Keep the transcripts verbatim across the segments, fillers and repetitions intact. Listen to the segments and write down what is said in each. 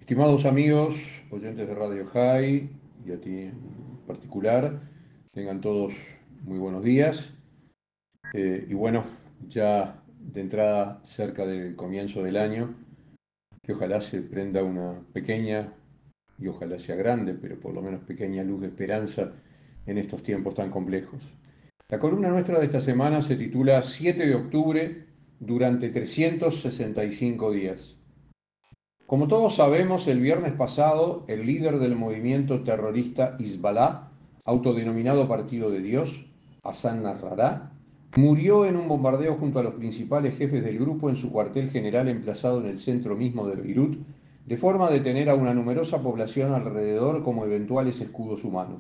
Estimados amigos, oyentes de Radio High y a ti en particular, tengan todos muy buenos días. Eh, y bueno, ya de entrada cerca del comienzo del año, que ojalá se prenda una pequeña y ojalá sea grande, pero por lo menos pequeña luz de esperanza en estos tiempos tan complejos. La columna nuestra de esta semana se titula siete de octubre durante trescientos sesenta y cinco días. Como todos sabemos, el viernes pasado, el líder del movimiento terrorista Hezbollah, autodenominado Partido de Dios, Hassan Nasrallah, murió en un bombardeo junto a los principales jefes del grupo en su cuartel general emplazado en el centro mismo de Beirut, de forma de tener a una numerosa población alrededor como eventuales escudos humanos.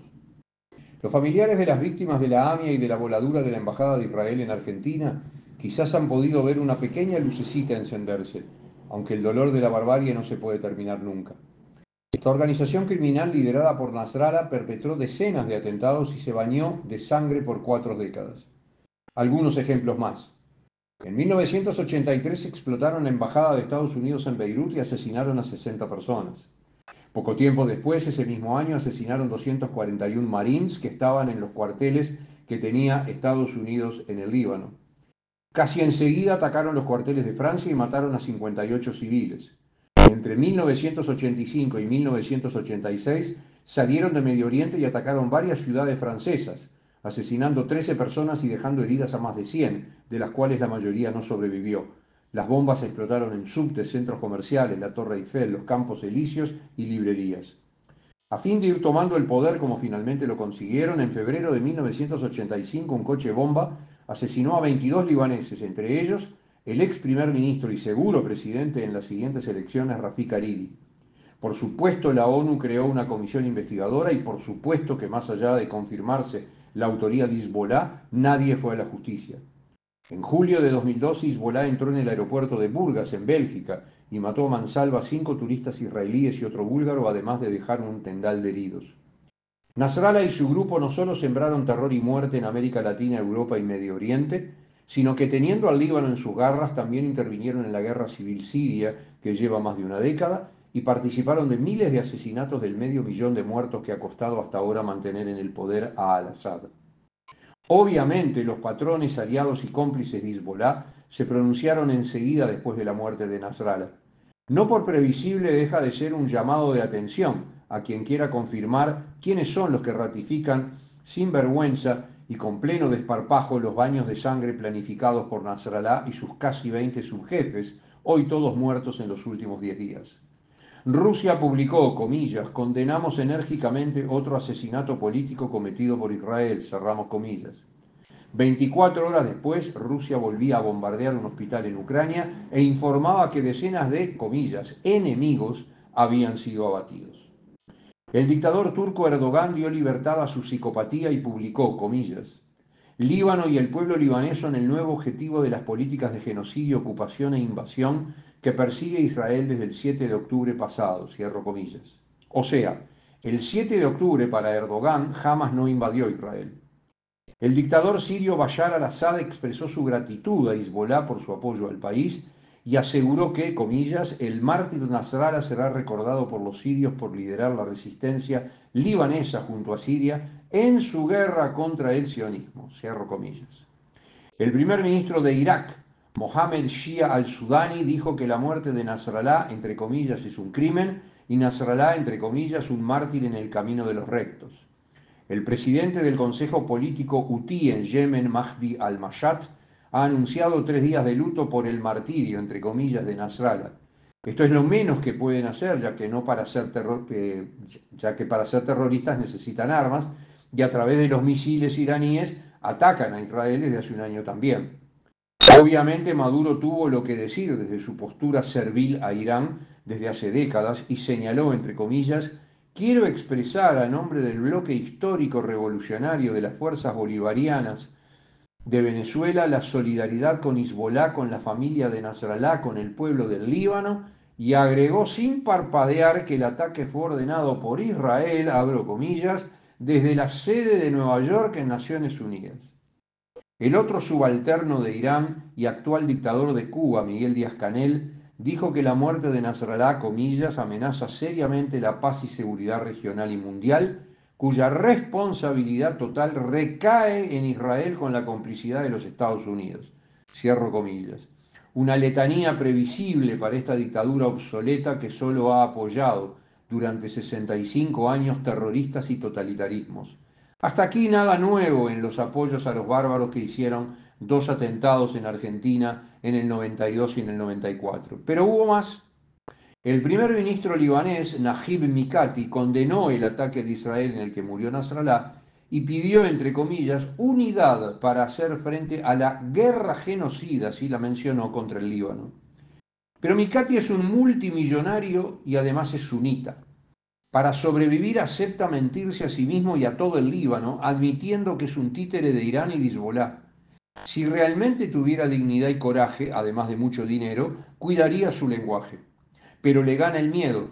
Los familiares de las víctimas de la AMIA y de la voladura de la Embajada de Israel en Argentina quizás han podido ver una pequeña lucecita encenderse, aunque el dolor de la barbarie no se puede terminar nunca. Esta organización criminal liderada por Nasrallah perpetró decenas de atentados y se bañó de sangre por cuatro décadas. Algunos ejemplos más. En mil novecientos ochenta y tres explotaron la Embajada de Estados Unidos en Beirut y asesinaron a sesenta personas. Poco tiempo después, ese mismo año, asesinaron doscientos cuarenta y uno marines que estaban en los cuarteles que tenía Estados Unidos en el Líbano. Casi enseguida atacaron los cuarteles de Francia y mataron a cincuenta y ocho civiles. Entre mil novecientos ochenta y cinco y mil novecientos ochenta y seis salieron de Medio Oriente y atacaron varias ciudades francesas, asesinando trece personas y dejando heridas a más de cien, de las cuales la mayoría no sobrevivió. Las bombas explotaron en subtes, centros comerciales, la Torre Eiffel, los Campos Elíseos y librerías. A fin de ir tomando el poder como finalmente lo consiguieron, en febrero de mil novecientos ochenta y cinco un coche bomba asesinó a veintidós libaneses, entre ellos el ex primer ministro y seguro presidente en las siguientes elecciones, Rafik Hariri. Por supuesto, la ONU creó una comisión investigadora y por supuesto que más allá de confirmarse la autoría de Hezbollah, nadie fue a la justicia. En julio de dos mil dos, Hezbollah entró en el aeropuerto de Burgas, en Bélgica, y mató a mansalva a cinco turistas israelíes y otro búlgaro, además de dejar un tendal de heridos. Nasrallah y su grupo no solo sembraron terror y muerte en América Latina, Europa y Medio Oriente, sino que teniendo al Líbano en sus garras, también intervinieron en la guerra civil siria, que lleva más de una década, y participaron de miles de asesinatos del medio millón de muertos que ha costado hasta ahora mantener en el poder a Al-Assad. Obviamente, los patrones, aliados y cómplices de Hezbollah se pronunciaron enseguida después de la muerte de Nasrallah. No por previsible deja de ser un llamado de atención a quien quiera confirmar quiénes son los que ratifican sin vergüenza y con pleno desparpajo los baños de sangre planificados por Nasrallah y sus casi veinte subjefes, hoy todos muertos en los últimos diez días. Rusia publicó, comillas, condenamos enérgicamente otro asesinato político cometido por Israel, cerramos comillas. veinticuatro horas después, Rusia volvía a bombardear un hospital en Ucrania e informaba que decenas de, comillas, enemigos habían sido abatidos. El dictador turco Erdogan dio libertad a su psicopatía y publicó, comillas, Líbano y el pueblo libanés son el nuevo objetivo de las políticas de genocidio, ocupación e invasión que persigue Israel desde el siete de octubre pasado, cierro comillas. O sea, el siete de octubre para Erdogan jamás no invadió Israel. El dictador sirio Bashar al-Assad expresó su gratitud a Hezbollah por su apoyo al país y aseguró que, comillas, el mártir Nasrallah será recordado por los sirios por liderar la resistencia libanesa junto a Siria en su guerra contra el sionismo, cierro comillas. El primer ministro de Irak, Mohammed Shia al-Sudani, dijo que la muerte de Nasrallah, entre comillas, es un crimen y Nasrallah, entre comillas, un mártir en el camino de los rectos. El presidente del Consejo Político Hutí en Yemen, Mahdi al-Mashat, ha anunciado tres días de luto por el martirio, entre comillas, de Nasrallah. Esto es lo menos que pueden hacer, ya que, no para ser terror, eh, ya que para ser terroristas necesitan armas y a través de los misiles iraníes atacan a Israel desde hace un año también. Obviamente Maduro tuvo lo que decir desde su postura servil a Irán desde hace décadas y señaló, entre comillas, quiero expresar a nombre del bloque histórico revolucionario de las fuerzas bolivarianas de Venezuela la solidaridad con Hezbollah, con la familia de Nasrallah, con el pueblo del Líbano, y agregó sin parpadear que el ataque fue ordenado por Israel, abro comillas, desde la sede de Nueva York en Naciones Unidas. El otro subalterno de Irán y actual dictador de Cuba, Miguel Díaz-Canel, dijo que la muerte de Nasrallah, comillas, amenaza seriamente la paz y seguridad regional y mundial, cuya responsabilidad total recae en Israel con la complicidad de los Estados Unidos. Cierro comillas. Una letanía previsible para esta dictadura obsoleta que solo ha apoyado durante sesenta y cinco años terroristas y totalitarismos. Hasta aquí nada nuevo en los apoyos a los bárbaros que hicieron dos atentados en Argentina en el noventa y dos y en el noventa y cuatro. Pero hubo más. El primer ministro libanés, Najib Mikati, condenó el ataque de Israel en el que murió Nasrallah y pidió, entre comillas, unidad para hacer frente a la guerra genocida, así la mencionó, contra el Líbano. Pero Mikati es un multimillonario y además es sunita. Para sobrevivir acepta mentirse a sí mismo y a todo el Líbano, admitiendo que es un títere de Irán y de Hezbolá. Si realmente tuviera dignidad y coraje, además de mucho dinero, cuidaría su lenguaje. Pero le gana el miedo.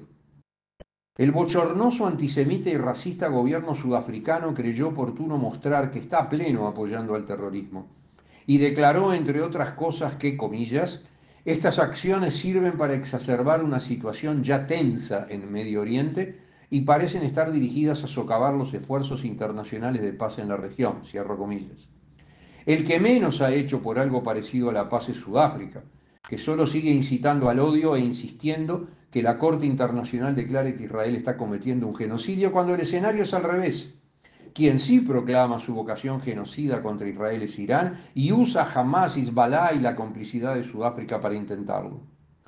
El bochornoso antisemita y racista gobierno sudafricano creyó oportuno mostrar que está a pleno apoyando al terrorismo y declaró, entre otras cosas, que, comillas, estas acciones sirven para exacerbar una situación ya tensa en Medio Oriente y parecen estar dirigidas a socavar los esfuerzos internacionales de paz en la región, cierro comillas. El que menos ha hecho por algo parecido a la paz es Sudáfrica, que solo sigue incitando al odio e insistiendo que la Corte Internacional declare que Israel está cometiendo un genocidio cuando el escenario es al revés. Quien sí proclama su vocación genocida contra Israel es Irán y usa Hamas, Hezbollah y la complicidad de Sudáfrica para intentarlo.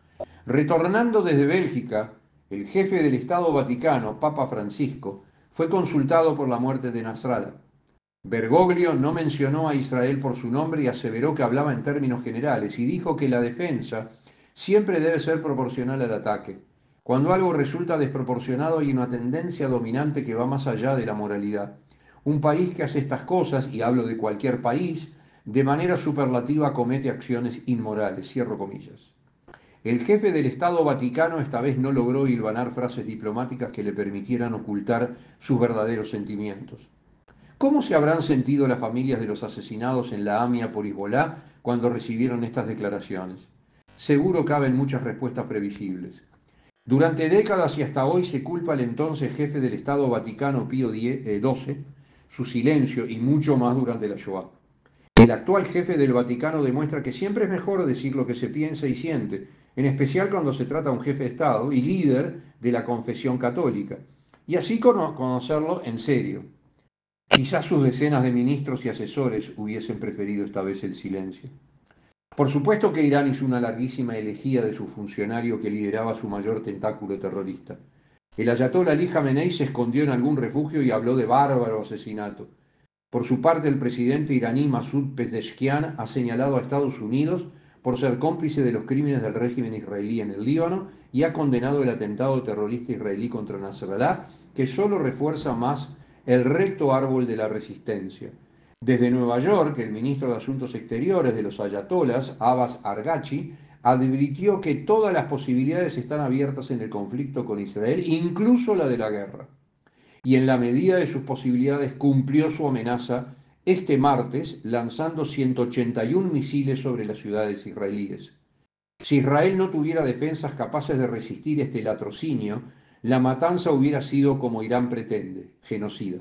Retornando desde Bélgica, el jefe del Estado Vaticano, Papa Francisco, fue consultado por la muerte de Nasrallah. Bergoglio no mencionó a Israel por su nombre y aseveró que hablaba en términos generales y dijo que la defensa siempre debe ser proporcional al ataque. Cuando algo resulta desproporcionado hay una tendencia dominante que va más allá de la moralidad. Un país que hace estas cosas, y hablo de cualquier país, de manera superlativa comete acciones inmorales. Cierro comillas. El jefe del Estado Vaticano esta vez no logró hilvanar frases diplomáticas que le permitieran ocultar sus verdaderos sentimientos. ¿Cómo se habrán sentido las familias de los asesinados en la AMIA por Hezbolá cuando recibieron estas declaraciones? Seguro caben muchas respuestas previsibles. Durante décadas y hasta hoy se culpa al entonces jefe del Estado Vaticano Pío doce, su silencio y mucho más durante la Shoah. El actual jefe del Vaticano demuestra que siempre es mejor decir lo que se piensa y siente, en especial cuando se trata de un jefe de Estado y líder de la confesión católica, y así conocerlo en serio. Quizás sus decenas de ministros y asesores hubiesen preferido esta vez el silencio. Por supuesto que Irán hizo una larguísima elegía de su funcionario que lideraba su mayor tentáculo terrorista. El ayatolá Ali Jamenei se escondió en algún refugio y habló de bárbaro asesinato. Por su parte, el presidente iraní Masoud Pezeshkian ha señalado a Estados Unidos por ser cómplice de los crímenes del régimen israelí en el Líbano y ha condenado el atentado terrorista israelí contra Nasrallah, que solo refuerza más el recto árbol de la resistencia. Desde Nueva York, el ministro de Asuntos Exteriores de los ayatolas, Abbas Arghachi, advirtió que todas las posibilidades están abiertas en el conflicto con Israel, incluso la de la guerra. Y en la medida de sus posibilidades cumplió su amenaza este martes lanzando ciento ochenta y uno misiles sobre las ciudades israelíes. Si Israel no tuviera defensas capaces de resistir este latrocinio, la matanza hubiera sido como Irán pretende, genocida.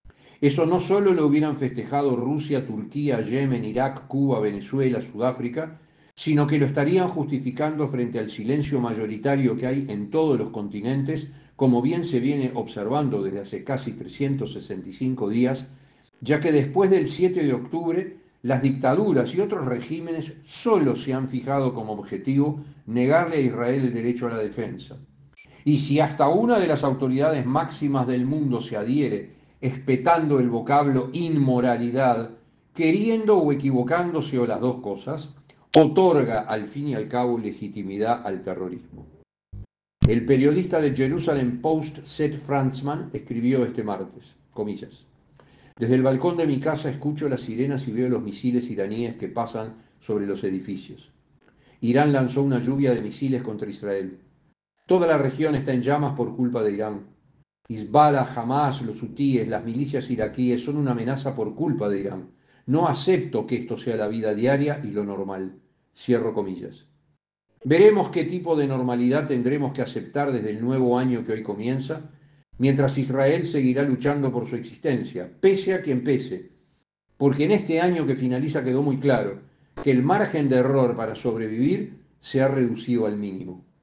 Eso no solo lo hubieran festejado Rusia, Turquía, Yemen, Irak, Cuba, Venezuela, Sudáfrica, sino que lo estarían justificando frente al silencio mayoritario que hay en todos los continentes, como bien se viene observando desde hace casi trescientos sesenta y cinco días, ya que después del siete de octubre las dictaduras y otros regímenes solo se han fijado como objetivo negarle a Israel el derecho a la defensa. Y si hasta una de las autoridades máximas del mundo se adhiere, espetando el vocablo inmoralidad, queriendo o equivocándose o las dos cosas, otorga al fin y al cabo legitimidad al terrorismo. El periodista de Jerusalem Post, Seth Franzman, escribió este martes, comillas, desde el balcón de mi casa escucho las sirenas y veo los misiles iraníes que pasan sobre los edificios. Irán lanzó una lluvia de misiles contra Israel. Toda la región está en llamas por culpa de Irán. Hezbollah, Hamas, los hutíes, las milicias iraquíes son una amenaza por culpa de Irán. No acepto que esto sea la vida diaria y lo normal. Cierro comillas. Veremos qué tipo de normalidad tendremos que aceptar desde el nuevo año que hoy comienza, mientras Israel seguirá luchando por su existencia, pese a quien pese, porque en este año que finaliza quedó muy claro que el margen de error para sobrevivir se ha reducido al mínimo.